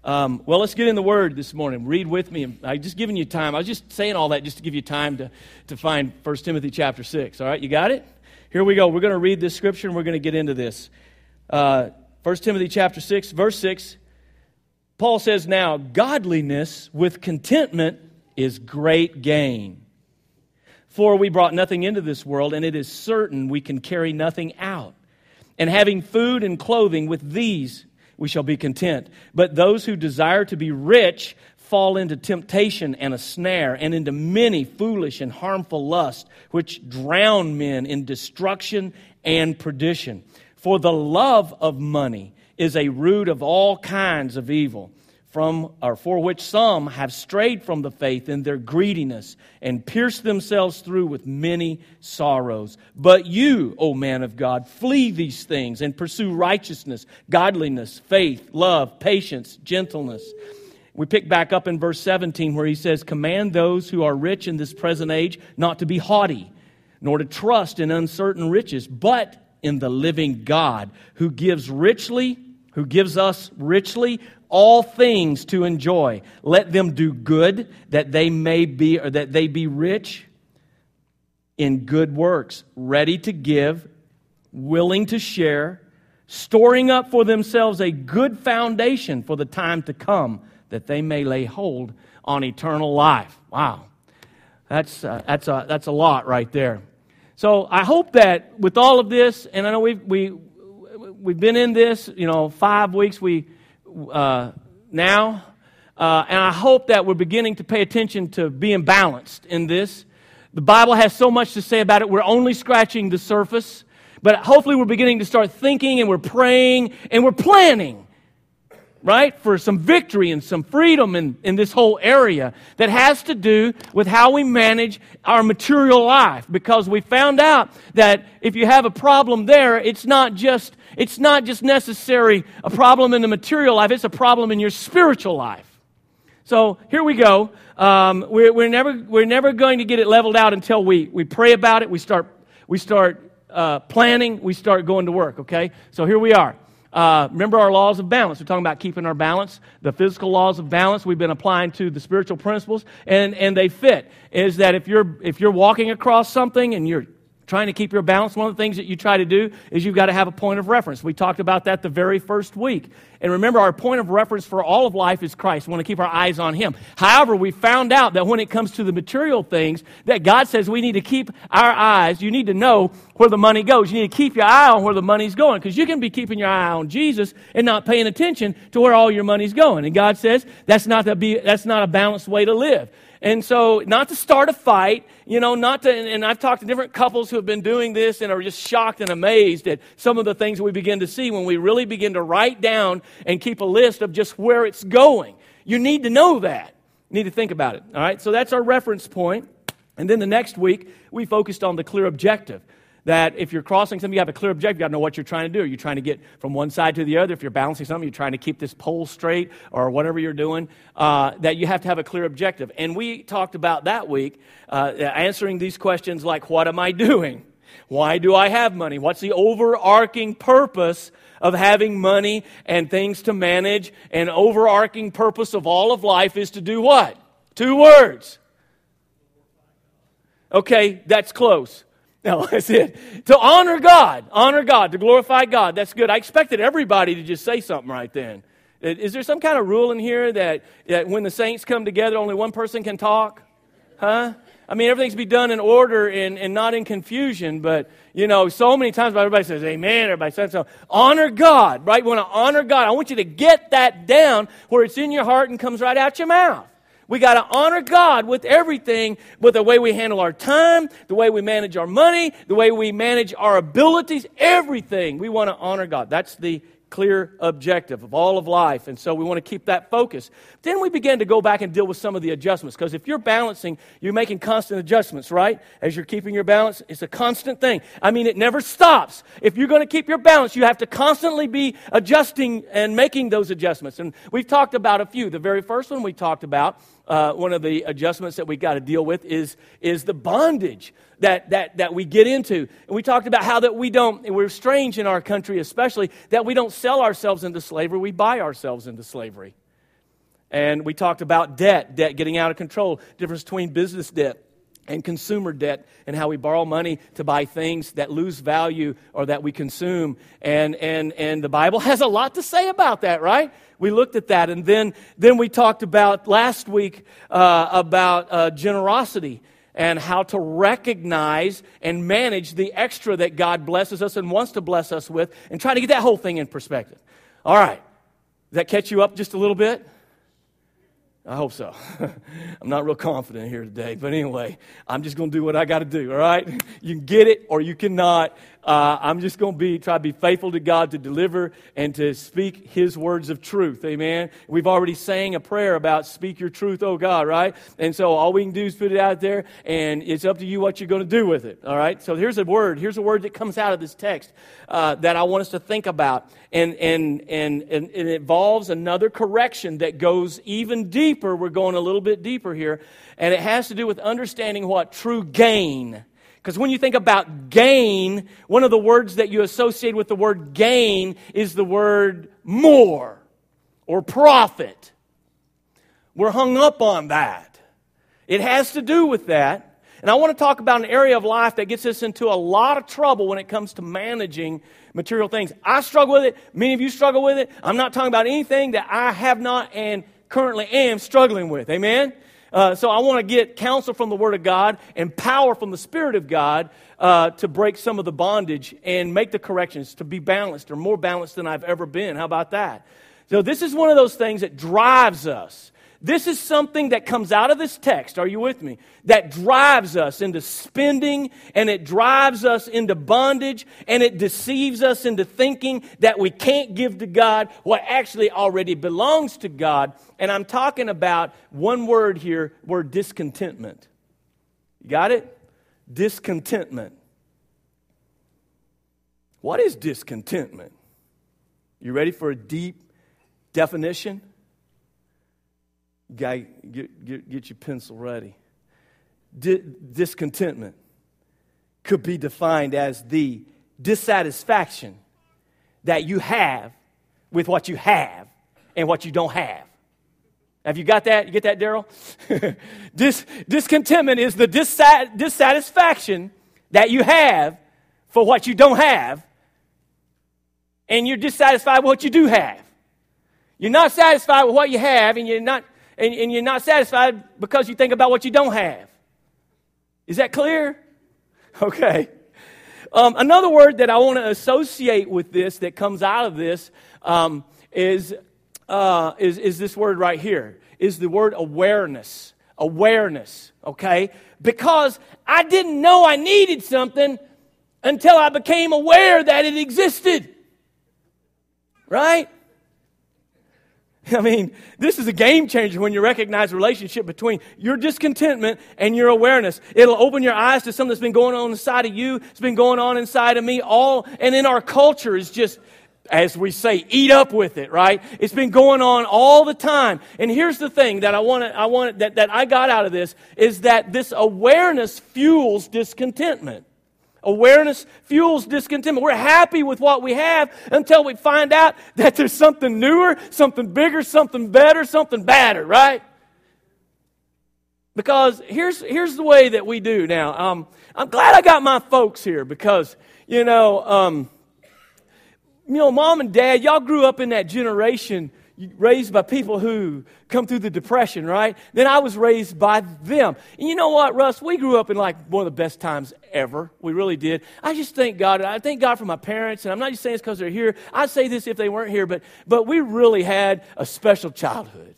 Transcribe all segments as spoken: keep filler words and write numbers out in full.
Um, well, let's get in the Word this morning. Read with me. I'm just giving you time. I was just saying all that just to give you time to, to find First Timothy chapter six. All right, you got it? Here we go. We're going to read this scripture and we're going to get into this. Uh, First Timothy chapter six, verse six. Paul says, "Now, godliness with contentment is great gain. For we brought nothing into this world, and it is certain we can carry nothing out. And having food and clothing, with these we shall be content. But those who desire to be rich fall into temptation and a snare, and into many foolish and harmful lusts, which drown men in destruction and perdition. For the love of money is a root of all kinds of evil, from or for which some have strayed from the faith in their greediness, and pierced themselves through with many sorrows. But you, O man of God, flee these things and pursue righteousness, godliness, faith, love, patience, gentleness." We pick back up in verse seventeen where he says, "Command those who are rich in this present age not to be haughty, nor to trust in uncertain riches, but in the living God, who gives richly, who gives us richly all things to enjoy. Let them do good, that they may be, or that they be rich in good works, ready to give, willing to share, storing up for themselves a good foundation for the time to come, that they may lay hold on eternal life." Wow, that's uh, that's a that's a lot right there. So I hope that with all of this, and I know we've we we've been in this, you know, five weeks we. Uh, now, uh, and I hope that we're beginning to pay attention to being balanced in this. The Bible has so much to say about it. We're only scratching the surface, but hopefully we're beginning to start thinking, and we're praying, and we're planning, right, for some victory and some freedom in, in this whole area that has to do with how we manage our material life. Because we found out that if you have a problem there, it's not just it's not just necessary a problem in the material life, it's a problem in your spiritual life. So here we go. Um, we're, we're never we're never going to get it leveled out until we, we pray about it, we start we start uh, planning, we start going to work, okay? So here we are. Uh, remember our laws of balance. We're talking about keeping our balance. The physical laws of balance we've been applying to the spiritual principles, and, and they fit. Is that if you're if you're walking across something and you're trying to keep your balance, one of the things that you try to do is you've got to have a point of reference. We talked about that the very first week. And remember, our point of reference for all of life is Christ. We want to keep our eyes on Him. However, we found out that when it comes to the material things, that God says we need to keep our eyes, you need to know where the money goes. You need to keep your eye on where the money's going, because you can be keeping your eye on Jesus and not paying attention to where all your money's going. And God says that's not to be, that's not a balanced way to live. And so, not to start a fight, you know, not to, and I've talked to different couples who have been doing this and are just shocked and amazed at some of the things that we begin to see when we really begin to write down and keep a list of just where it's going. You need to know that. You need to think about it, all right? So that's our reference point. And then the next week, we focused on the clear objective. That if you're crossing something, you have a clear objective, you got to know what you're trying to do. Are you trying to get from one side to the other? If you're balancing something, you're trying to keep this pole straight or whatever you're doing, uh, that you have to have a clear objective. And we talked about that week, uh, answering these questions like, what am I doing? Why do I have money? What's the overarching purpose of having money and things to manage? And overarching purpose of all of life is to do what? Two words. Okay, that's close. No, that's it. To honor God. Honor God. To glorify God. That's good. I expected everybody to just say something right then. Is there some kind of rule in here that, that when the saints come together, only one person can talk? Huh? I mean, everything's be done in order and, and not in confusion. But, you know, so many times everybody says, amen. Everybody says so. Honor God, right? We want to honor God. I want you to get that down where it's in your heart and comes right out your mouth. We got to honor God with everything, with the way we handle our time, the way we manage our money, the way we manage our abilities, everything. We want to honor God. That's the clear objective of all of life. And so we want to keep that focus. Then we began to go back and deal with some of the adjustments. Because if you're balancing, you're making constant adjustments, right? As you're keeping your balance, it's a constant thing. I mean, it never stops. If you're going to keep your balance, you have to constantly be adjusting and making those adjustments. And we've talked about a few. The very first one we talked about, uh, one of the adjustments that we got to deal with is, is the bondage that, that, that we get into. And we talked about how that we don't, and we're strange in our country especially, that we don't sell ourselves into slavery, we buy ourselves into slavery. And we talked about debt, debt getting out of control, difference between business debt and consumer debt, and how we borrow money to buy things that lose value or that we consume. And and and the Bible has a lot to say about that, right? We looked at that. And then, then we talked about last week uh, about uh, generosity and how to recognize and manage the extra that God blesses us and wants to bless us with, and try to get that whole thing in perspective. All right. Does that catch you up just a little bit? I hope so. I'm not real confident here today. But anyway, I'm just going to do what I got to do, all right? You can get it or you cannot. Uh, I'm just going to be try to be faithful to God to deliver and to speak His words of truth, amen? We've already sang a prayer about speak your truth, oh God, right? And so all we can do is put it out there, and it's up to you what you're going to do with it, all right? So here's a word. Here's a word that comes out of this text uh, that I want us to think about. And, and, and, and it involves another correction that goes even deeper. We're going a little bit deeper here. And it has to do with understanding what true gain. Because when you think about gain, one of the words that you associate with the word gain is the word more or profit. We're hung up on that. It has to do with that. And I want to talk about an area of life that gets us into a lot of trouble when it comes to managing material things. I struggle with it. Many of you struggle with it. I'm not talking about anything that I have not and currently am struggling with. Amen? Uh, so I want to get counsel from the Word of God and power from the Spirit of God uh, to break some of the bondage and make the corrections to be balanced, or more balanced than I've ever been. How about that? So this is one of those things that drives us. This is something that comes out of this text, are you with me? That drives us into spending, and it drives us into bondage, and it deceives us into thinking that we can't give to God what actually already belongs to God. And I'm talking about one word here, word discontentment. You got it? Discontentment. What is discontentment? You ready for a deep definition? Guy, get, get, get your pencil ready. Di- discontentment could be defined as the dissatisfaction that you have with what you have and what you don't have. Have you got that? You get that, Daryl? Dis, discontentment is the dissat, dissatisfaction that you have for what you don't have, and you're dissatisfied with what you do have. You're not satisfied with what you have, and you're not And, and you're not satisfied because you think about what you don't have. Is that clear? Okay. Um, another word that I want to associate with this that comes out of this um, is, uh, is, is this word right here, is the word awareness. Awareness, okay? Because I didn't know I needed something until I became aware that it existed. Right? I mean, this is a game changer when you recognize the relationship between your discontentment and your awareness. It'll open your eyes to something that's been going on inside of you. It's been going on inside of me. All and in our culture is just, as we say, eat up with it, right? It's been going on all the time. And here's the thing that I want to, I want that that I got out of this is that this awareness fuels discontentment. Awareness fuels discontentment. We're happy with what we have until we find out that there's something newer, something bigger, something better, something badder, right? Because here's here's the way that we do now. Um, I'm glad I got my folks here because, you know, um, you know, Mom and Dad, y'all grew up in that generation raised by people who come through the Depression, right? Then I was raised by them. And you know what, Russ? We grew up in like one of the best times ever. We really did. I just thank God. I thank God for my parents, and I'm not just saying it's because they're here. I'd say this if they weren't here, but but we really had a special childhood.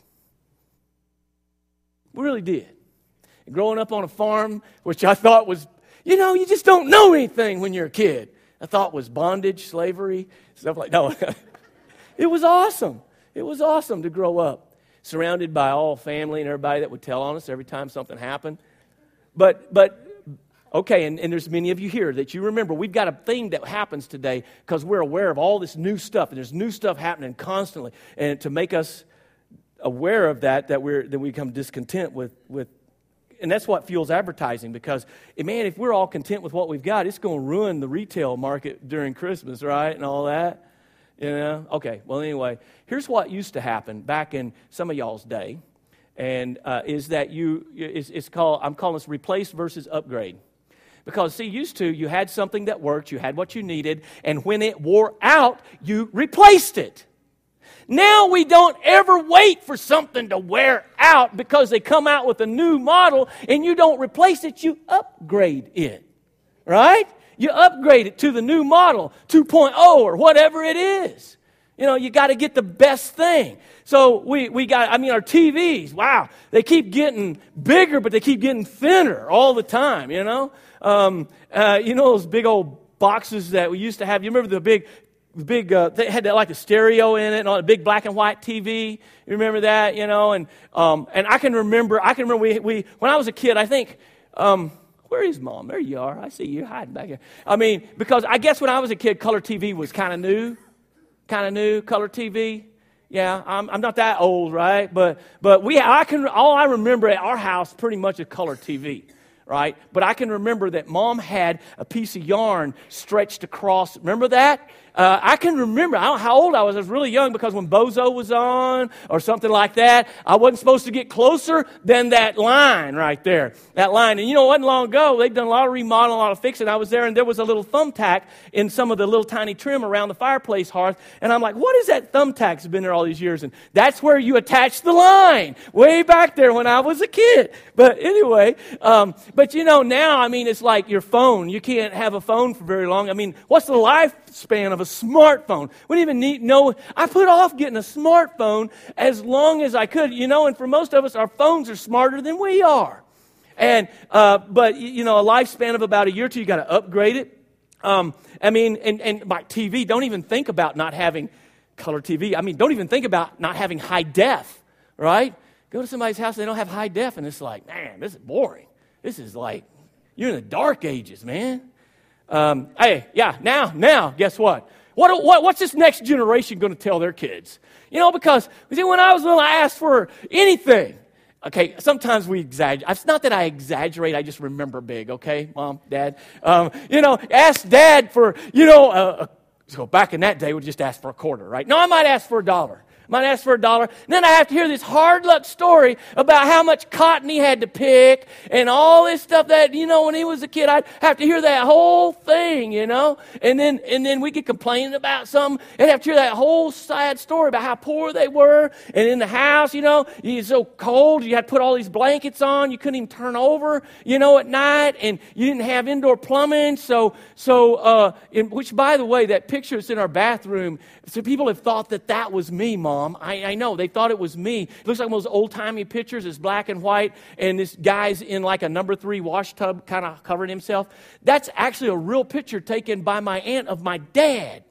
We really did. And growing up on a farm, which I thought was, you know, you just don't know anything when you're a kid. I thought was bondage, slavery, stuff like that. No, it was awesome. It was awesome to grow up surrounded by all family and everybody that would tell on us every time something happened. But, but okay, and, and there's many of you here that you remember we've got a thing that happens today because we're aware of all this new stuff, and there's new stuff happening constantly. And to make us aware of that, that we're that we become discontent with, with and that's what fuels advertising because, man, if we're all content with what we've got, it's going to ruin the retail market during Christmas, right, and all that. You know? Okay, well, anyway, here's what used to happen back in some of y'all's day, and uh, is that you, it's, it's called, I'm calling this replace versus upgrade. Because, see, used to, you had something that worked, you had what you needed, and when it wore out, you replaced it. Now we don't ever wait for something to wear out because they come out with a new model, and you don't replace it, you upgrade it, right? You upgrade it to the new model, two point oh or whatever it is. You know, you got to get the best thing. So we, we got, I mean, our T Vs, wow, they keep getting bigger, but they keep getting thinner all the time, you know. Um, uh, you know those big old boxes that we used to have? You remember the big, big, uh, they had that like a stereo in it and on a big black and white T V. You remember that, you know? And um, and I can remember, I can remember we, we when I was a kid, I think, um, where is Mom? There you are. I see you hiding back here. I mean, because I guess when I was a kid, color T V was kind of new. Kind of new, color T V. Yeah, I'm, I'm not that old, right? But but we, I can, all I remember at our house pretty much is color T V, right? But I can remember that Mom had a piece of yarn stretched across. Remember that? Uh, I can remember, I don't know how old I was. I was really young because when Bozo was on or something like that, I wasn't supposed to get closer than that line right there. That line. And you know, it wasn't long ago. They'd done a lot of remodeling, a lot of fixing. I was there and there was a little thumbtack in some of the little tiny trim around the fireplace hearth. And I'm like, what is that thumbtack that's been there all these years? And that's where you attach the line. Way back there when I was a kid. But anyway, um, but you know, now, I mean, it's like your phone. You can't have a phone for very long. I mean, what's the lifespan of a smartphone? We didn't even need know. I put off getting a smartphone as long as I could, you know. And for most of us, our phones are smarter than we are. And uh, but you know, a lifespan of about a year or two, you got to upgrade it. Um, I mean, and and my T V. Don't even think about not having color T V. I mean, don't even think about not having high def. Right? Go to somebody's house, they don't have high def, and it's like, man, this is boring. This is like you're in the dark ages, man. Um, hey, yeah, now, now, guess what? What, what? What's this next generation going to tell their kids? You know, because, see, when I was little, I asked for anything. Okay, sometimes we exaggerate. It's not that I exaggerate, I just remember big, okay, Mom, Dad? Um, you know, ask Dad for, you know, a, a, so back in that day, we'd just ask for a quarter, right? No, I might ask for a dollar. Might ask for a dollar. And then I have to hear this hard luck story about how much cotton he had to pick and all this stuff that, you know, when he was a kid, I'd have to hear that whole thing, you know. And then and then we could complain about something and have to hear that whole sad story about how poor they were. And in the house, you know, it's so cold, you had to put all these blankets on. You couldn't even turn over, you know, at night. And you didn't have indoor plumbing. So, so uh, in, which, by the way, that picture that's in our bathroom, so people have thought that that was me, Mom. I, I know. They thought it was me. It looks like one of those old-timey pictures. It's black and white, and this guy's in like a number three wash tub kind of covering himself. That's actually a real picture taken by my aunt of my dad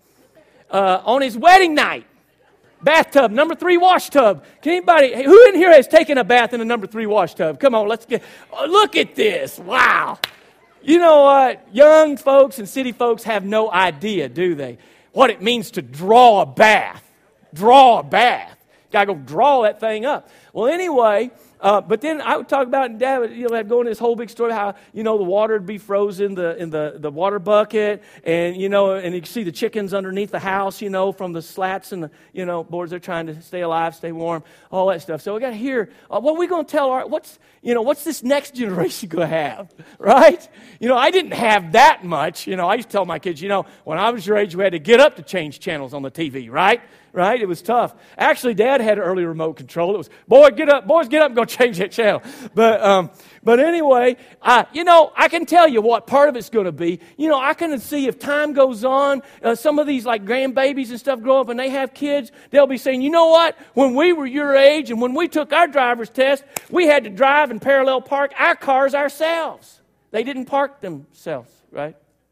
uh, on his wedding night. Bathtub, number three wash tub. Can anybody, who in here has taken a bath in a number three wash tub? Come on, let's get, oh, look at this. Wow. You know what? Young folks and city folks have no idea, do they, what it means to draw a bath. Draw a bath. Got to go draw that thing up. Well, anyway, uh, but then I would talk about, and Dad would, you know, I'd go into this whole big story how, you know, the water would be frozen the, in the, the water bucket, and, you know, and you can see the chickens underneath the house, you know, from the slats and the, you know, boards. They're trying to stay alive, stay warm, all that stuff. So we got to hear, uh, what are we going to tell our, what's, you know, what's this next generation going to have, right? You know, I didn't have that much. You know, I used to tell my kids, you know, when I was your age, we had to get up to change channels on the T V, right? Right? It was tough. Actually, Dad had early remote control. It was, boy, get up, boys, get up and go change that channel. But um, but anyway, uh, you know, I can tell you what part of it's going to be. You know, I can see if time goes on, uh, some of these like grandbabies and stuff grow up and they have kids, they'll be saying, you know what? When we were your age and when we took our driver's test, we had to drive and parallel park our cars ourselves. They didn't park themselves, right?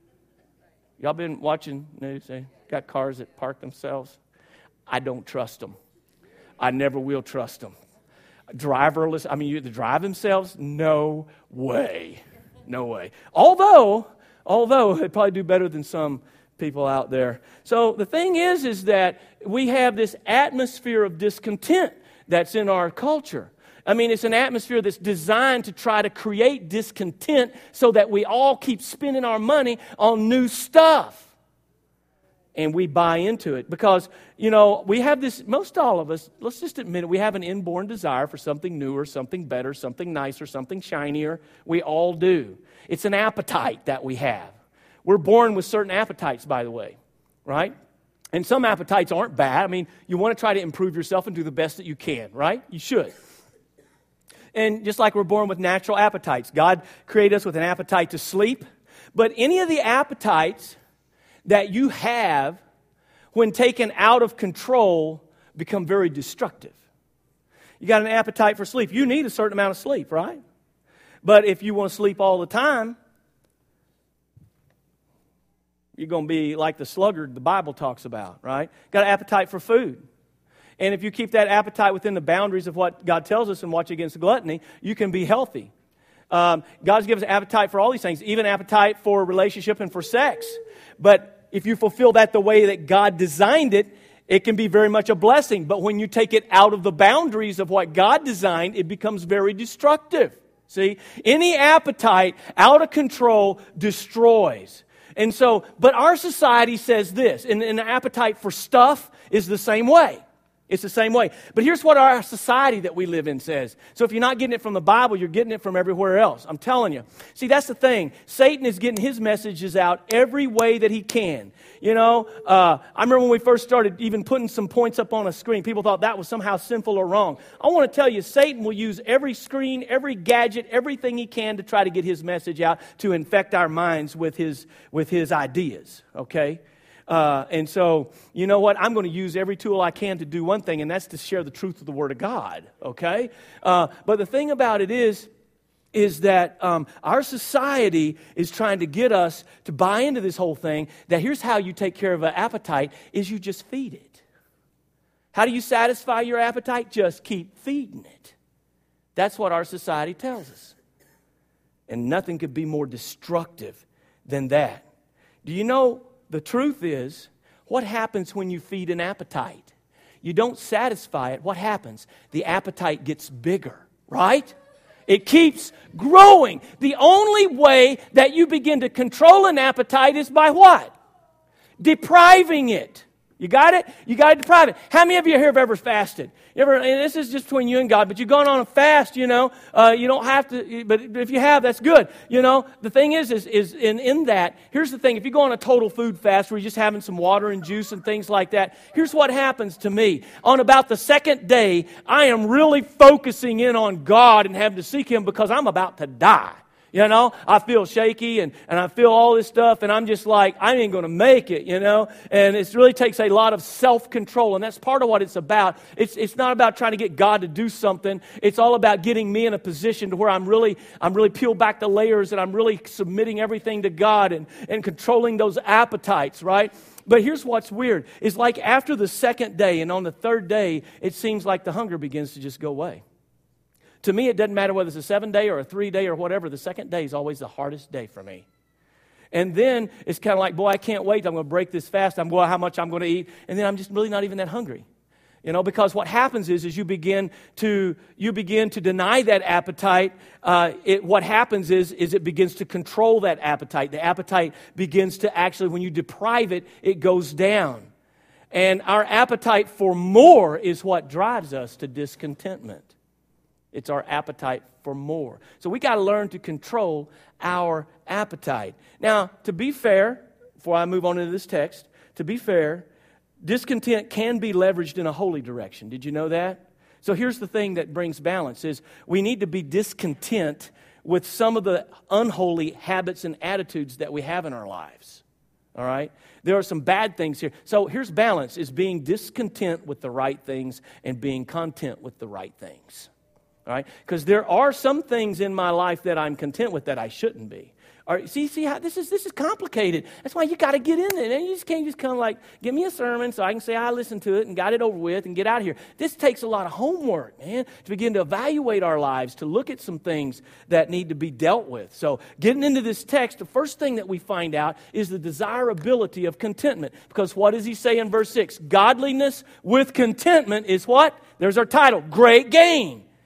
Y'all been watching news? They got cars that park themselves. I don't trust them. I never will trust them. Driverless, I mean, you to drive themselves? No way. No way. Although, although they probably do better than some people out there. So the thing is, is that we have this atmosphere of discontent that's in our culture. I mean, it's an atmosphere that's designed to try to create discontent so that we all keep spending our money on new stuff. and we buy into it. Because, you know, we have this, most all of us, let's just admit it, we have an inborn desire for something newer, something better, something nicer, something shinier. We all do. It's an appetite that we have. We're born with certain appetites, by the way, right? And some appetites aren't bad. I mean, you want to try to improve yourself and do the best that you can, right? You should. And just like we're born with natural appetites, God created us with an appetite to sleep. But any of the appetites that you have, when taken out of control, become very destructive. You got an appetite for sleep. You need a certain amount of sleep, right? But if you want to sleep all the time, you're going to be like the sluggard the Bible talks about, right? Got an appetite for food. And if you keep that appetite within the boundaries of what God tells us and watch against gluttony, you can be healthy. Um, God's given us appetite for all these things, even appetite for relationship and for sex. But if you fulfill that the way that God designed it, it can be very much a blessing. But when you take it out of the boundaries of what God designed, it becomes very destructive. See, any appetite out of control destroys. And so, but our society says this, and an appetite for stuff is the same way. It's the same way. But here's what our society that we live in says. So if you're not getting it from the Bible, you're getting it from everywhere else. I'm telling you. See, that's the thing. Satan is getting his messages out every way that he can. You know, uh, I remember when we first started even putting some points up on a screen, people thought that was somehow sinful or wrong. I want to tell you, Satan will use every screen, every gadget, everything he can to try to get his message out to infect our minds with his, with his ideas, okay? Uh, and so, you know what? I'm going to use every tool I can to do one thing, and that's to share the truth of the Word of God, okay? Uh, but the thing about it is, is that um, our society is trying to get us to buy into this whole thing, that here's how you take care of an appetite, is you just feed it. How do you satisfy your appetite? Just keep feeding it. That's what our society tells us. And nothing could be more destructive than that. Do you know, the truth is, what happens when you feed an appetite? You don't satisfy it. What happens? The appetite gets bigger, right? It keeps growing. The only way that you begin to control an appetite is by what? Depriving it. You got it? You got to deprive it. How many of you here have ever fasted? You ever? And this is just between you and God, but you've gone on a fast, you know. Uh, you don't have to, but if you have, that's good. You know, the thing is, is, is in, in that, here's the thing. If you go on a total food fast where you're just having some water and juice and things like that, here's what happens to me. On about the second day, I am really focusing in on God and having to seek Him because I'm about to die. You know, I feel shaky and, and I feel all this stuff and I'm just like, I ain't going to make it, you know. And it really takes a lot of self-control, and that's part of what it's about. It's it's not about trying to get God to do something. It's all about getting me in a position to where I'm really, I'm really peeled back the layers and I'm really submitting everything to God and, and controlling those appetites, right? But here's what's weird. It's like after the second day and on the third day, it seems like the hunger begins to just go away. To me, it doesn't matter whether it's a seven-day or a three-day or whatever. The second day is always the hardest day for me. And then it's kind of like, boy, I can't wait. I'm going to break this fast. I'm going how much I'm going to eat. And then I'm just really not even that hungry. You know, because what happens is, is you begin to you begin to deny that appetite. Uh, it, what happens is, is it begins to control that appetite. The appetite begins to actually, when you deprive it, it goes down. And our appetite for more is what drives us to discontentment. It's our appetite for more. So we got to learn to control our appetite. Now, to be fair, before I move on into this text, to be fair, discontent can be leveraged in a holy direction. Did you know that? So here's the thing that brings balance is we need to be discontent with some of the unholy habits and attitudes that we have in our lives. All right? There are some bad things here. So here's balance, is being discontent with the right things and being content with the right things. All right, because there are some things in my life that I'm content with that I shouldn't be. All right, see, see how this is this is complicated. That's why you got to get in there. And you just can't just come like, give me a sermon so I can say I listened to it and got it over with and get out of here. This takes a lot of homework, man, to begin to evaluate our lives, to look at some things that need to be dealt with. So getting into this text, the first thing that we find out is the desirability of contentment. Because what does he say in verse six? Godliness with contentment is what? There's our title, great gain.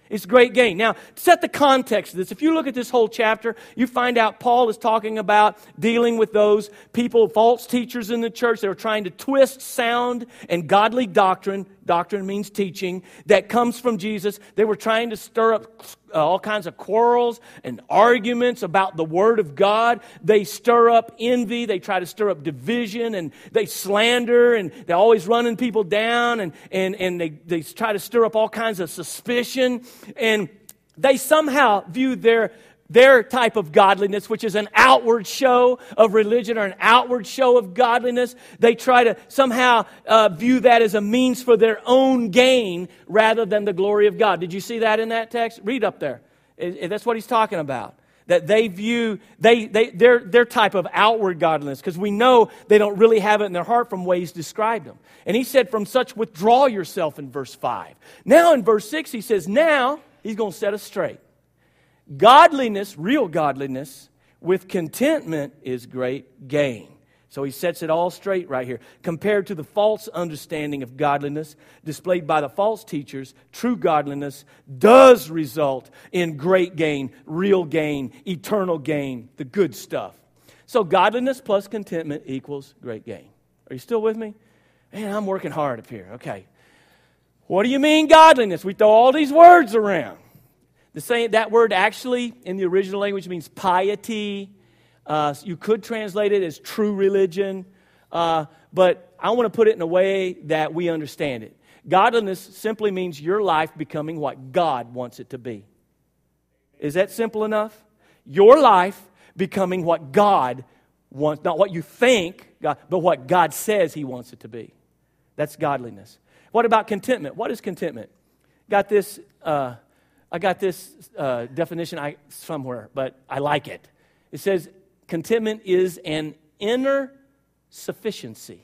It's great gain. Now, set the context of this. If you look at this whole chapter, you find out Paul is talking about dealing with those people, false teachers in the church that are trying to twist sound and godly doctrine. Doctrine means teaching that comes from Jesus. They were trying to stir up uh, all kinds of quarrels and arguments about the Word of God. They stir up envy. They try to stir up division, and they slander, and they're always running people down, and, and, and they, they try to stir up all kinds of suspicion. And they somehow view their their type of godliness, which is an outward show of religion or an outward show of godliness. They try to somehow uh, view that as a means for their own gain rather than the glory of God. Did you see that in that text? Read up there. It, it, that's what he's talking about. That they view they, they their their type of outward godliness, because we know they don't really have it in their heart from ways described them. And he said, from such withdraw yourself in verse five. Now in verse six he says, now he's going to set us straight. Godliness, real godliness, with contentment is great gain. So he sets it all straight right here. Compared to the false understanding of godliness displayed by the false teachers, true godliness does result in great gain, real gain, eternal gain, the good stuff. So godliness plus contentment equals great gain. Are you still with me? Man, I'm working hard up here. Okay. What do you mean godliness? We throw all these words around. The same, that word actually in the original language means piety. Uh, you could translate it as true religion. Uh, but I want to put it in a way that we understand it. Godliness simply means your life becoming what God wants it to be. Is that simple enough? Your life becoming what God wants, not what you think, God, but what God says He wants it to be. That's godliness. What about contentment? What is contentment? Got this... Uh, I got this uh, definition I, somewhere, but I like it. It says, contentment is an inner sufficiency.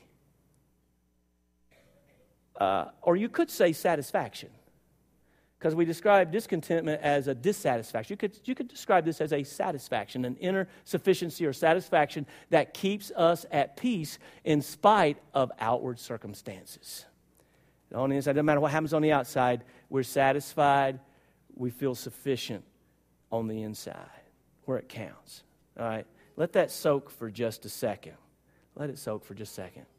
Uh, or you could say satisfaction. Because we describe discontentment as a dissatisfaction. You could, you could describe this as a satisfaction, an inner sufficiency or satisfaction that keeps us at peace in spite of outward circumstances. On the inside, doesn't matter what happens on the outside, we're satisfied. We feel sufficient on the inside, where it counts. All right? Let that soak for just a second. Let it soak for just a second.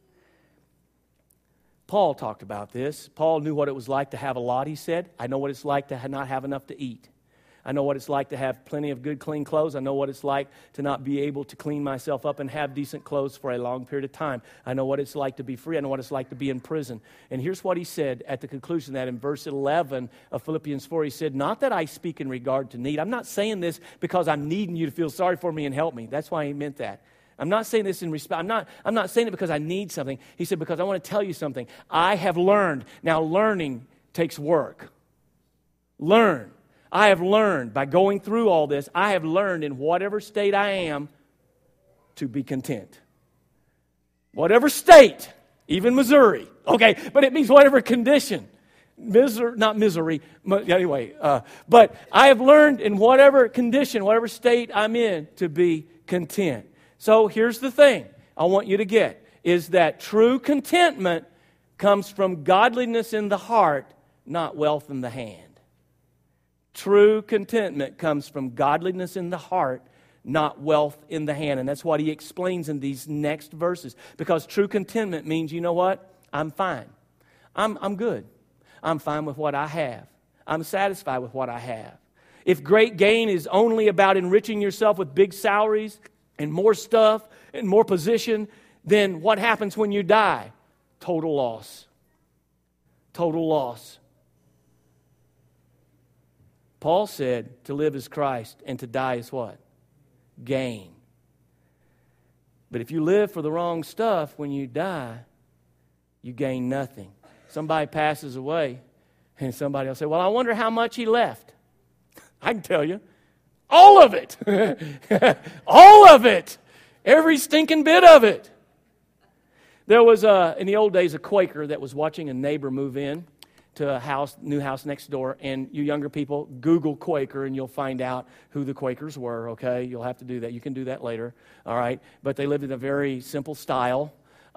Paul talked about this. Paul knew what it was like to have a lot, he said. I know what it's like to not have enough to eat. I know what it's like to have plenty of good, clean clothes. I know what it's like to not be able to clean myself up and have decent clothes for a long period of time. I know what it's like to be free. I know what it's like to be in prison. And here's what he said at the conclusion of that in verse eleven of Philippians four. He said, not that I speak in regard to need. I'm not saying this because I'm needing you to feel sorry for me and help me. That's why he meant that. I'm not saying this in respect. I'm not, I'm not saying it because I need something. He said, because I want to tell you something. I have learned. Now, learning takes work. Learn. I have learned, by going through all this, I have learned in whatever state I am to be content. Whatever state, even Missouri. Okay, but it means whatever condition. Miser, not misery, anyway. Uh, but I have learned in whatever condition, whatever state I'm in, to be content. So here's the thing I want you to get, is that true contentment comes from godliness in the heart, not wealth in the hand. True contentment comes from godliness in the heart, not wealth in the hand. And that's what he explains in these next verses. Because true contentment means, you know what? I'm fine. I'm, I'm good. I'm fine with what I have. I'm satisfied with what I have. If great gain is only about enriching yourself with big salaries and more stuff and more position, then what happens when you die? Total loss. Total loss. Paul said to live is Christ and to die is what? Gain. But if you live for the wrong stuff, when you die, you gain nothing. Somebody passes away and somebody will say, well, I wonder how much he left. I can tell you. All of it. All of it. Every stinking bit of it. There was, a, in the old days, a Quaker that was watching a neighbor move in to a house, new house next door, and you younger people, Google Quaker, and you'll find out who the Quakers were, okay? You'll have to do that. You can do that later, all right? But they lived in a very simple style.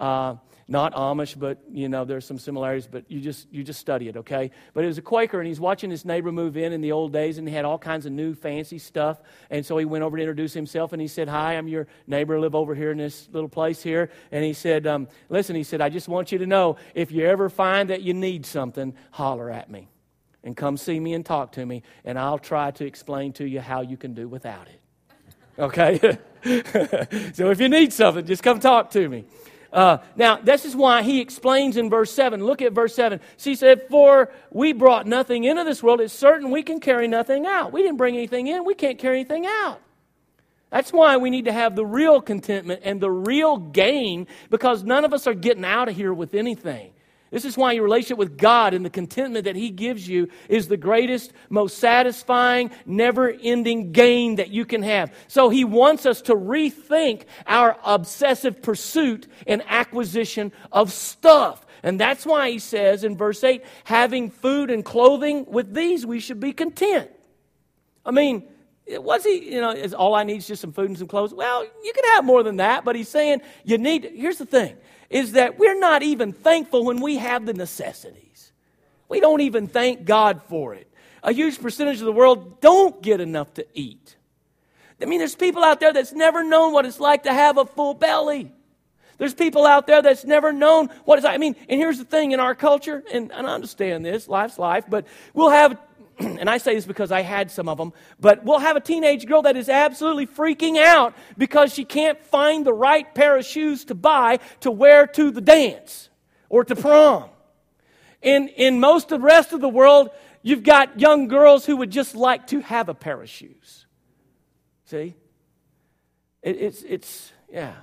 Uh, not Amish, but, you know, there's some similarities, but you just you just study it, okay? But he was a Quaker, and he's watching his neighbor move in in the old days, and he had all kinds of new fancy stuff. And so he went over to introduce himself, and he said, hi, I'm your neighbor, I live over here in this little place here. And he said, um, listen, he said, I just want you to know, if you ever find that you need something, holler at me. And come see me and talk to me, and I'll try to explain to you how you can do without it. Okay? So if you need something, just come talk to me. Uh, now, this is why he explains in verse seven. Look at verse seven. So he said, for we brought nothing into this world, it's certain we can carry nothing out. We didn't bring anything in, we can't carry anything out. That's why we need to have the real contentment and the real gain, because none of us are getting out of here with anything. This is why your relationship with God and the contentment that He gives you is the greatest, most satisfying, never-ending gain that you can have. So He wants us to rethink our obsessive pursuit and acquisition of stuff. And that's why He says in verse eight, having food and clothing, with these we should be content. I mean, was He, you know, is all I need is just some food and some clothes? Well, you can have more than that, but He's saying you need, here's the thing, is that we're not even thankful when we have the necessities. We don't even thank God for it. A huge percentage of the world don't get enough to eat. I mean, there's people out there that's never known what it's like to have a full belly. There's people out there that's never known what it's like. I mean, and here's the thing in our culture, and, and I understand this, life's life, but we'll have, and I say this because I had some of them, but we'll have a teenage girl that is absolutely freaking out because she can't find the right pair of shoes to buy to wear to the dance or to prom. In, in most of the rest of the world, you've got young girls who would just like to have a pair of shoes. See? It, it's, it's, yeah.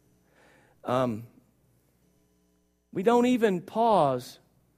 Um, we don't even pause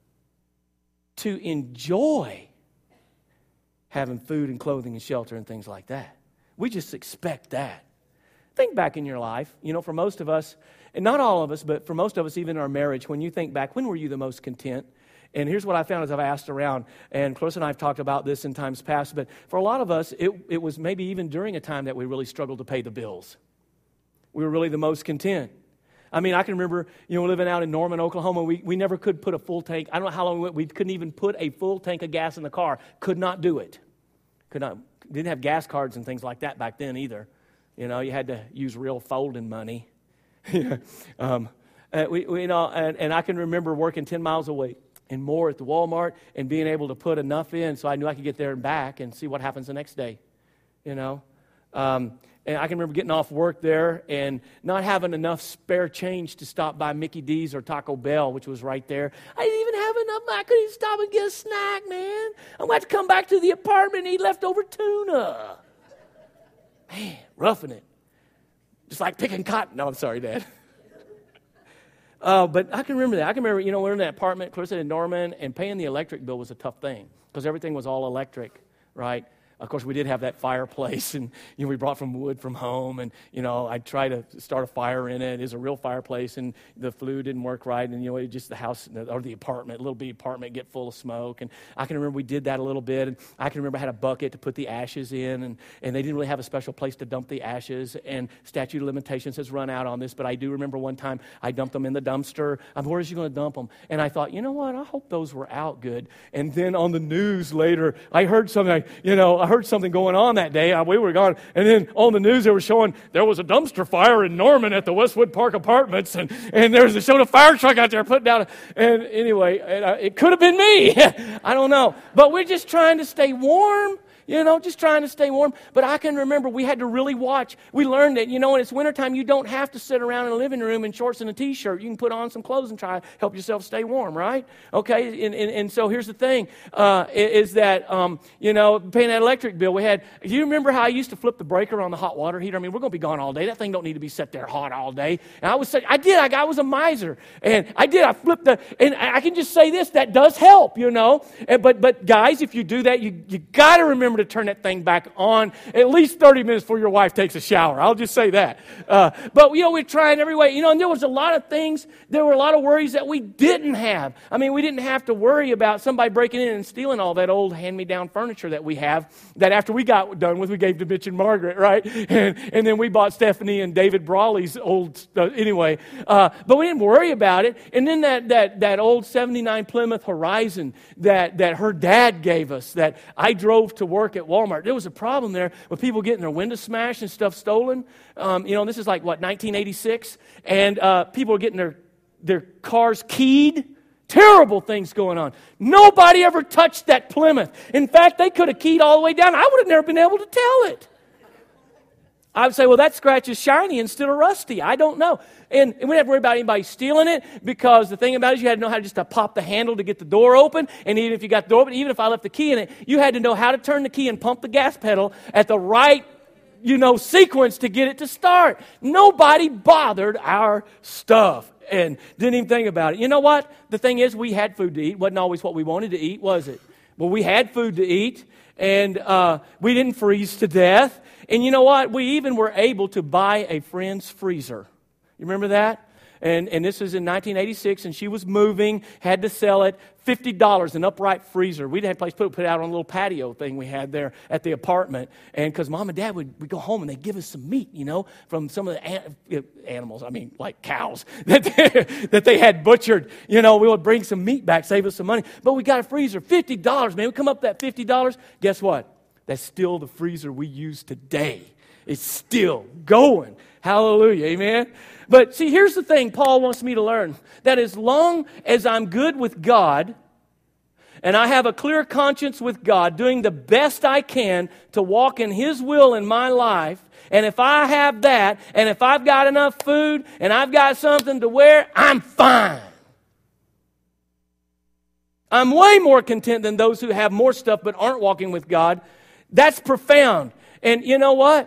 to enjoy having food and clothing and shelter and things like that. We just expect that. Think back in your life. You know, for most of us, and not all of us, but for most of us, even in our marriage, when you think back, when were you the most content? And here's what I found as I've asked around, and Clarissa and I have talked about this in times past, but for a lot of us, it, it was maybe even during a time that we really struggled to pay the bills. We were really the most content. I mean, I can remember, you know, living out in Norman, Oklahoma, we, we never could put a full tank. I don't know how long we went. We couldn't even put a full tank of gas in the car. Could not do it. Could not. Didn't have gas cards and things like that back then either. You know, you had to use real folding money. um, uh, we, we, you know, and, and I can remember working ten miles away and more at the Walmart and being able to put enough in so I knew I could get there and back and see what happens the next day. You know. Um, And I can remember getting off work there and not having enough spare change to stop by Mickey D's or Taco Bell, which was right there. I didn't even have enough. I couldn't even stop and get a snack, man. I'm going to have to come back to the apartment and eat leftover tuna. Man, roughing it. Just like picking cotton. No, I'm sorry, Dad. uh, but I can remember that. I can remember, you know, we were in that apartment, Clarissa and Norman, and paying the electric bill was a tough thing because everything was all electric, right? Of course, we did have that fireplace, and you know, we brought from wood from home, and you know, I tried to start a fire in it. It was a real fireplace, and the flue didn't work right, and you know, it just the house or the apartment, little bitty apartment, get full of smoke. And I can remember we did that a little bit, and I can remember I had a bucket to put the ashes in, and, and they didn't really have a special place to dump the ashes. And statute of limitations has run out on this, but I do remember one time I dumped them in the dumpster. Um, where is you going to dump them? And I thought, you know what? I hope those were out good. And then on the news later, I heard something. You know, I heard something going on that day. We were gone, and then on the news they were showing there was a dumpster fire in Norman at the Westwood Park Apartments, and, and there was a showing a fire truck out there putting down. And anyway, it, uh, it could have been me. I don't know, but we're just trying to stay warm. You know, just trying to stay warm. But I can remember we had to really watch. We learned that, you know, when it's wintertime, you don't have to sit around in a living room in shorts and a T-shirt. You can put on some clothes and try to help yourself stay warm, right? Okay, and, and, and so here's the thing, uh, is that, um, you know, paying that electric bill, we had, do you remember how I used to flip the breaker on the hot water heater? I mean, we're going to be gone all day. That thing don't need to be set there hot all day. And I was say, I did. I, I was a miser. And I did. I flipped the, and I can just say this, that does help, you know. And, but, but guys, if you do that, you, you got to remember to turn that thing back on at least thirty minutes before your wife takes a shower. I'll just say that. Uh, but, you know, we're trying every way. You know, and there was a lot of things, there were a lot of worries that we didn't have. I mean, we didn't have to worry about somebody breaking in and stealing all that old hand-me-down furniture that we have, that after we got done with, we gave to Mitch and Margaret, right? And, and then we bought Stephanie and David Brawley's old stuff. Anyway, uh, but we didn't worry about it. And then that that that old seventy-nine Plymouth Horizon that, that her dad gave us, that I drove to work at Walmart. There was a problem there with people getting their windows smashed and stuff stolen. Um, you know, this is like, what, nineteen eighty-six? And uh, people were getting their, their cars keyed. Terrible things going on. Nobody ever touched that Plymouth. In fact, they could have keyed all the way down. I would have never been able to tell it. I would say, well, that scratch is shiny instead of rusty. I don't know. And, and we didn't have to worry about anybody stealing it, because the thing about it is you had to know how to just to pop the handle to get the door open. And even if you got the door open, even if I left the key in it, you had to know how to turn the key and pump the gas pedal at the right, you know, sequence to get it to start. Nobody bothered our stuff and didn't even think about it. You know what? The thing is, we had food to eat. Wasn't always what we wanted to eat, was it? Well, we had food to eat, and uh, we didn't freeze to death. And you know what? We even were able to buy a friend's freezer. You remember that? And and this was in nineteen eighty-six, and she was moving, had to sell it, fifty dollars, an upright freezer. We had a place to put it, put it out on a little patio thing we had there at the apartment. And because Mom and Dad would, would go home and they'd give us some meat, you know, from some of the an, animals, I mean, like cows, that they, that they had butchered. You know, we would bring some meat back, save us some money. But we got a freezer, fifty dollars, man. We come up with that fifty dollars. Guess what? That's still the freezer we use today. It's still going. Hallelujah, amen? But see, here's the thing Paul wants me to learn. That as long as I'm good with God, and I have a clear conscience with God, doing the best I can to walk in His will in my life, and if I have that, and if I've got enough food, and I've got something to wear, I'm fine. I'm way more content than those who have more stuff but aren't walking with God. That's profound. And you know what?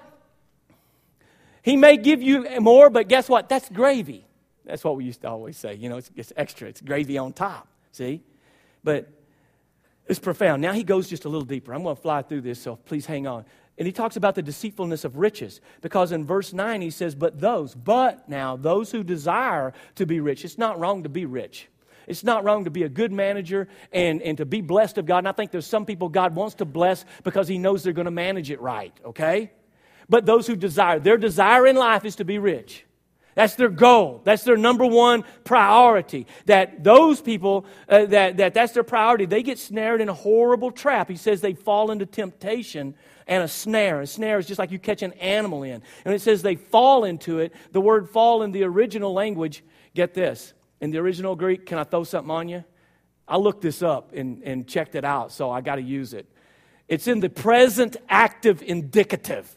He may give you more, but guess what? That's gravy. That's what we used to always say. You know, it's, it's extra. It's gravy on top. See? But it's profound. Now he goes just a little deeper. I'm going to fly through this, so please hang on. And he talks about the deceitfulness of riches. Because in verse nine he says, but those, but now those who desire to be rich. It's not wrong to be rich. It's not wrong to be a good manager and, and to be blessed of God. And I think there's some people God wants to bless because He knows they're going to manage it right, okay? But those who desire, their desire in life is to be rich. That's their goal. That's their number one priority. That those people, uh, that, that that's their priority, they get snared in a horrible trap. He says they fall into temptation and a snare. A snare is just like you catch an animal in. And it says they fall into it. The word fall in the original language, get this. In the original Greek, can I throw something on you? I looked this up and, and checked it out, so I got to use it. It's in the present active indicative.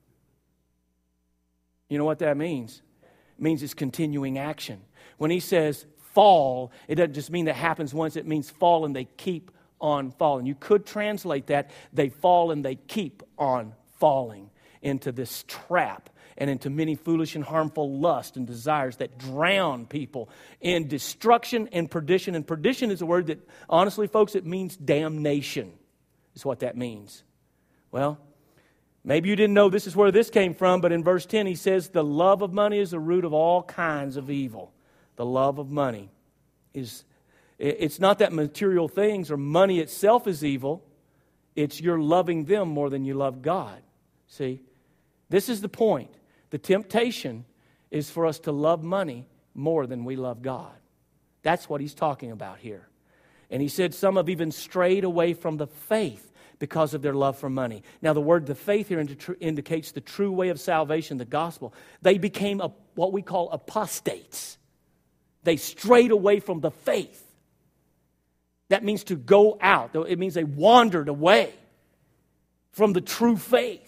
You know what that means? It means it's continuing action. When he says fall, it doesn't just mean that happens once. It means fall and they keep on falling. You could translate that, they fall and they keep on falling into this trap and into many foolish and harmful lusts and desires that drown people in destruction and perdition. And perdition is a word that, honestly, folks, it means damnation, is what that means. Well, maybe you didn't know this is where this came from, but in verse ten he says, the love of money is the root of all kinds of evil. The love of money is, it's not that material things or money itself is evil. It's you're loving them more than you love God. See, this is the point. The temptation is for us to love money more than we love God. That's what he's talking about here. And he said some have even strayed away from the faith because of their love for money. Now the word the faith here indicates the true way of salvation, the gospel. They became a, what we call apostates. They strayed away from the faith. That means to go out. It means they wandered away from the true faith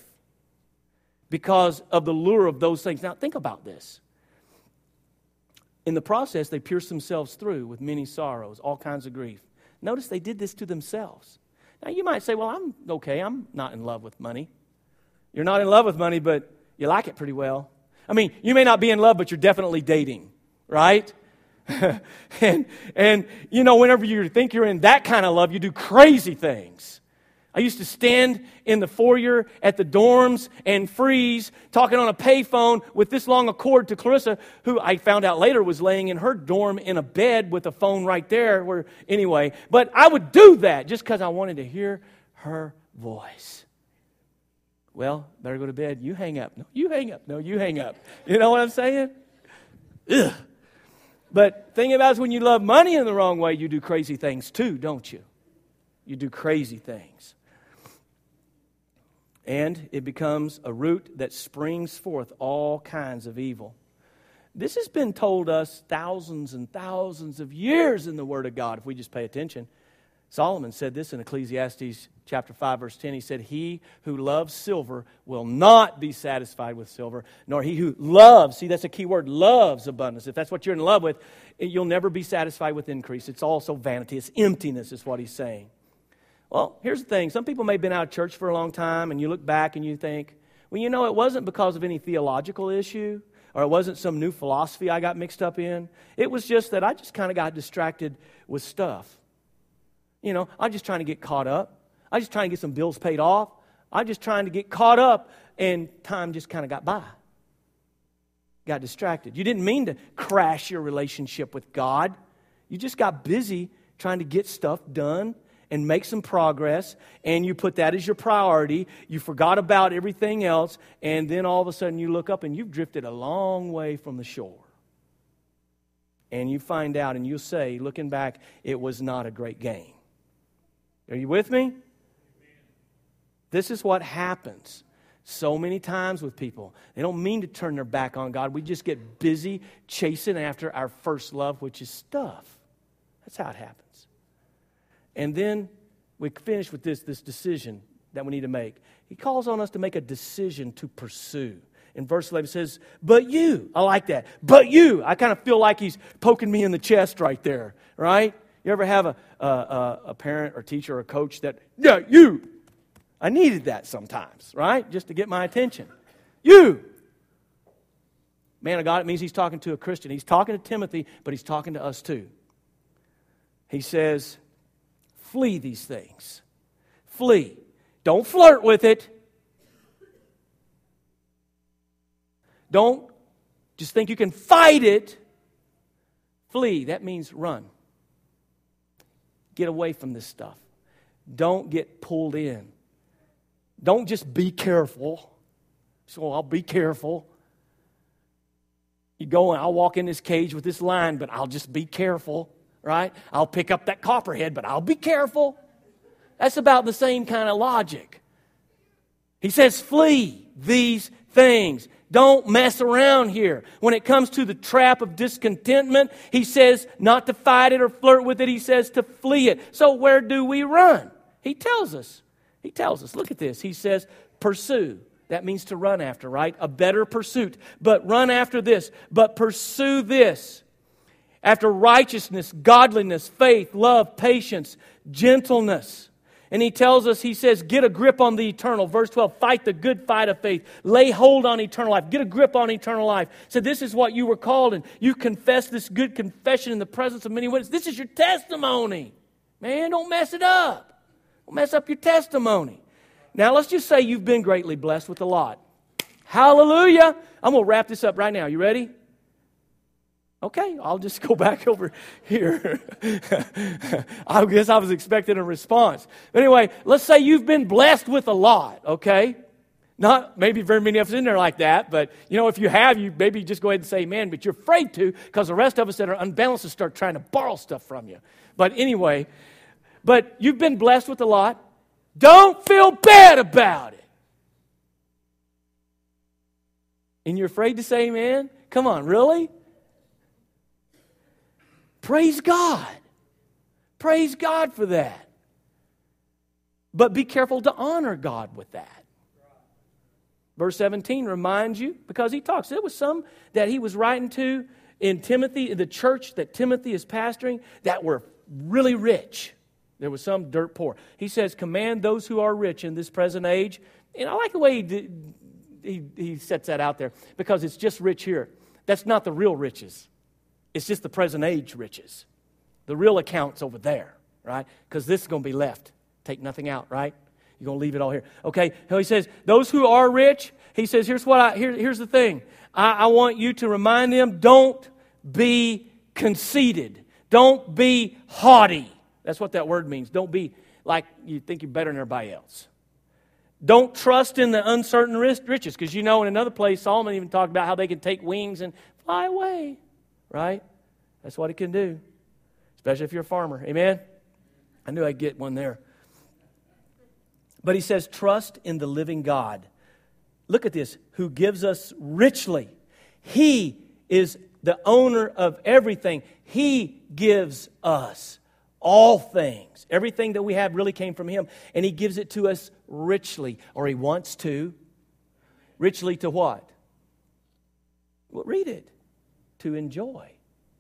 because of the lure of those things. Now think about this. In the process, they pierced themselves through with many sorrows, all kinds of grief. Notice they did this to themselves. Now you might say, well, I'm okay. I'm not in love with money. You're not in love with money, but you like it pretty well. I mean, you may not be in love, but you're definitely dating, right? and, and, you know, whenever you think you're in that kind of love, you do crazy things. I used to stand in the foyer at the dorms and freeze, talking on a payphone with this long a cord to Clarissa, who I found out later was laying in her dorm in a bed with a phone right there. Where anyway, but I would do that just because I wanted to hear her voice. Well, better go to bed. You hang up. No, you hang up. No, you hang up. You know what I'm saying? Ugh. But thing about it is when you love money in the wrong way, you do crazy things too, don't you? You do crazy things. And it becomes a root that springs forth all kinds of evil. This has been told us thousands and thousands of years in the Word of God, if we just pay attention. Solomon said this in Ecclesiastes chapter five, verse ten. He said, he who loves silver will not be satisfied with silver, nor he who loves, see that's a key word, loves abundance. If that's what you're in love with, you'll never be satisfied with increase. It's also vanity. It's emptiness is what he's saying. Well, here's the thing. Some people may have been out of church for a long time, and you look back and you think, well, you know, it wasn't because of any theological issue, or it wasn't some new philosophy I got mixed up in. It was just that I just kind of got distracted with stuff. You know, I'm just trying to get caught up. I'm just trying to get some bills paid off. I'm just trying to get caught up, and time just kind of got by. Got distracted. You didn't mean to crash your relationship with God. You just got busy trying to get stuff done and make some progress, and you put that as your priority. You forgot about everything else, and then all of a sudden you look up and you've drifted a long way from the shore. And you find out and you'll say, looking back, it was not a great game. Are you with me? This is what happens so many times with people. They don't mean to turn their back on God. We just get busy chasing after our first love, which is stuff. That's how it happens. And then we finish with this, this decision that we need to make. He calls on us to make a decision to pursue. In verse eleven it says, but you. I like that. But you. I kind of feel like he's poking me in the chest right there, right? You ever have a, a, a parent or teacher or a coach that, yeah, you. I needed that sometimes, right? Just to get my attention. You. Man of God, it means he's talking to a Christian. He's talking to Timothy, but he's talking to us too. He says, flee these things. Flee. Don't flirt with it. Don't just think you can fight it. Flee. That means run. Get away from this stuff. Don't get pulled in. Don't just be careful. So I'll be careful. You go and I'll walk in this cage with this line, but I'll just be careful. Right? I'll pick up that copperhead, but I'll be careful. That's about the same kind of logic. He says, flee these things. Don't mess around here. When it comes to the trap of discontentment, he says not to fight it or flirt with it. He says to flee it. So where do we run? He tells us. He tells us. Look at this. He says, pursue. That means to run after, right? A better pursuit. But run after this. But pursue this. After righteousness, godliness, faith, love, patience, gentleness. And he tells us, he says, get a grip on the eternal. Verse twelve, fight the good fight of faith. Lay hold on eternal life. Get a grip on eternal life. So this is what you were called, and you confess this good confession in the presence of many witnesses. This is your testimony. Man, don't mess it up. Don't mess up your testimony. Now, let's just say you've been greatly blessed with a lot. Hallelujah. I'm going to wrap this up right now. You ready? Okay, I'll just go back over here. I guess I was expecting a response. But anyway, let's say you've been blessed with a lot, okay? Not maybe very many of us in there like that, but you know, if you have, you maybe just go ahead and say amen, but you're afraid to because the rest of us that are unbalanced will start trying to borrow stuff from you. But anyway, but you've been blessed with a lot. Don't feel bad about it. And you're afraid to say amen? Come on, really? Praise God. Praise God for that. But be careful to honor God with that. Verse seventeen reminds you, because he talks, there was some that he was writing to in Timothy, in the church that Timothy is pastoring, that were really rich. There was some dirt poor. He says, command those who are rich in this present age. And I like the way he, did, he, he sets that out there, because it's just rich here. That's not the real riches. It's just the present age riches. The real account's over there, right? Because this is going to be left. Take nothing out, right? You're going to leave it all here. Okay, so he says, those who are rich, he says, here's what I, here, here's the thing. I, I want you to remind them, don't be conceited. Don't be haughty. That's what that word means. Don't be like you think you're better than everybody else. Don't trust in the uncertain riches, because you know in another place, Solomon even talked about how they can take wings and fly away, right? That's what it can do, especially if you're a farmer. Amen? I knew I'd get one there. But he says, trust in the living God. Look at this, who gives us richly. He is the owner of everything. He gives us all things. Everything that we have really came from Him. And He gives it to us richly. Or He wants to. Richly to what? Well, read it. To enjoy.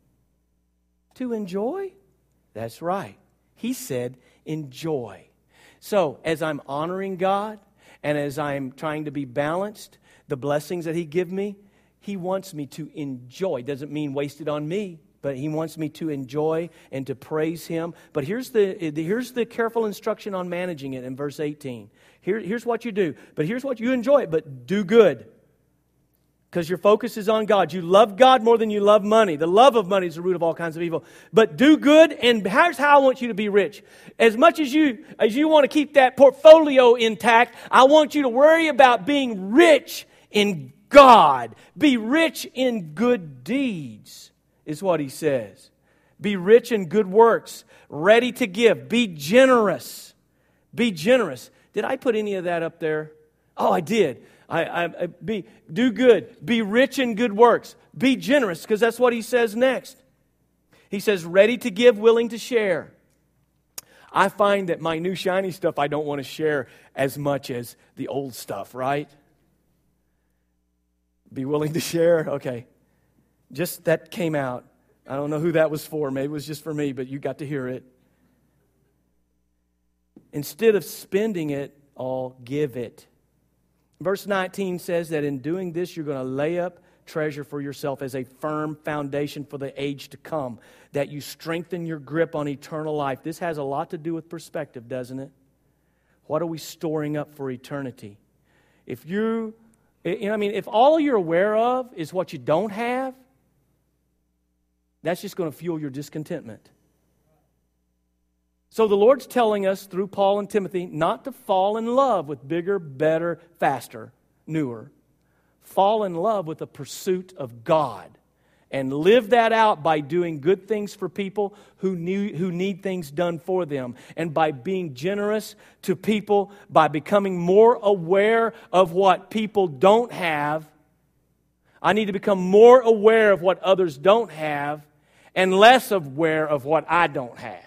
To enjoy? That's right. He said enjoy. So, as I'm honoring God and as I'm trying to be balanced, the blessings that He gives me, He wants me to enjoy. Doesn't mean waste it on me. But He wants me to enjoy and to praise Him. But here's the, here's the careful instruction on managing it in verse eighteen. Here, here's what you do. But here's what you enjoy it, but do good. Because your focus is on God. You love God more than you love money. The love of money is the root of all kinds of evil. But do good, and here's how I want you to be rich. As much as you, as you want to keep that portfolio intact, I want you to worry about being rich in God. Be rich in good deeds. Is what he says. Be rich in good works, ready to give. Be generous. Be generous. Did I put any of that up there? Oh, I did. I, I, I be do good. Be rich in good works. Be generous, because that's what he says next. He says, ready to give, willing to share. I find that my new shiny stuff I don't want to share as much as the old stuff, right? Be willing to share. Okay. Just that came out. I don't know who that was for. Maybe it was just for me, but you got to hear it. Instead of spending it all, give it. Verse nineteen says that in doing this, you're going to lay up treasure for yourself as a firm foundation for the age to come, that you strengthen your grip on eternal life. This has a lot to do with perspective, doesn't it? What are we storing up for eternity? If you, you know, I mean, if all you're aware of is what you don't have, that's just going to fuel your discontentment. So the Lord's telling us through Paul and Timothy not to fall in love with bigger, better, faster, newer. Fall in love with the pursuit of God and live that out by doing good things for people who need, who need things done for them, and by being generous to people, by becoming more aware of what people don't have. I need to become more aware of what others don't have and less aware of what I don't have.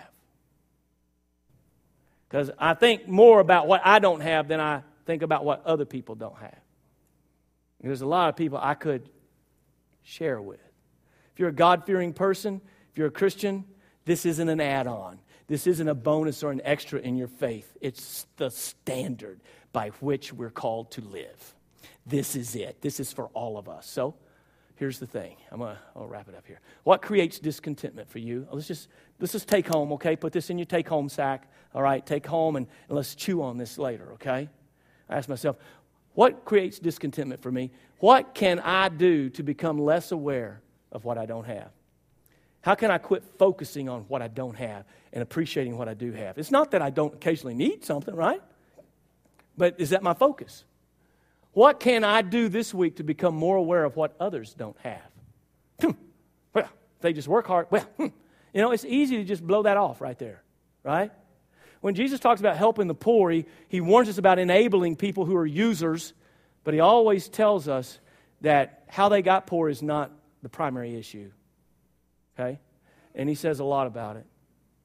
Because I think more about what I don't have than I think about what other people don't have. There's a lot of people I could share with. If you're a God-fearing person, if you're a Christian, this isn't an add-on. This isn't a bonus or an extra in your faith. It's the standard by which we're called to live. This is it. This is for all of us. So, here's the thing. I'm gonna I'll wrap it up here. What creates discontentment for you? Let's just let's just take home, okay? Put this in your take-home sack. All right, take home and, and let's chew on this later, okay? I ask myself, what creates discontentment for me? What can I do to become less aware of what I don't have? How can I quit focusing on what I don't have and appreciating what I do have? It's not that I don't occasionally need something, right? But is that my focus? What can I do this week to become more aware of what others don't have? Hmm. Well, if they just work hard, well, hmm. You know, it's easy to just blow that off right there, right? When Jesus talks about helping the poor, he, he warns us about enabling people who are users, but he always tells us that how they got poor is not the primary issue, okay? And he says a lot about it.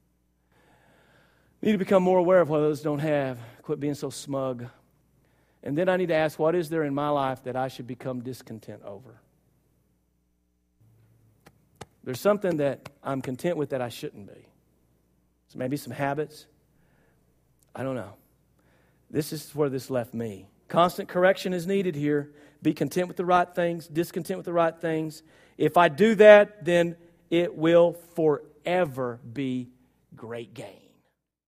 Need to become more aware of what others don't have. Quit being so smug. And then I need to ask, what is there in my life that I should become discontent over? There's something that I'm content with that I shouldn't be. So maybe some habits. I don't know. This is where this left me. Constant correction is needed here. Be content with the right things, discontent with the right things. If I do that, then it will forever be great gain.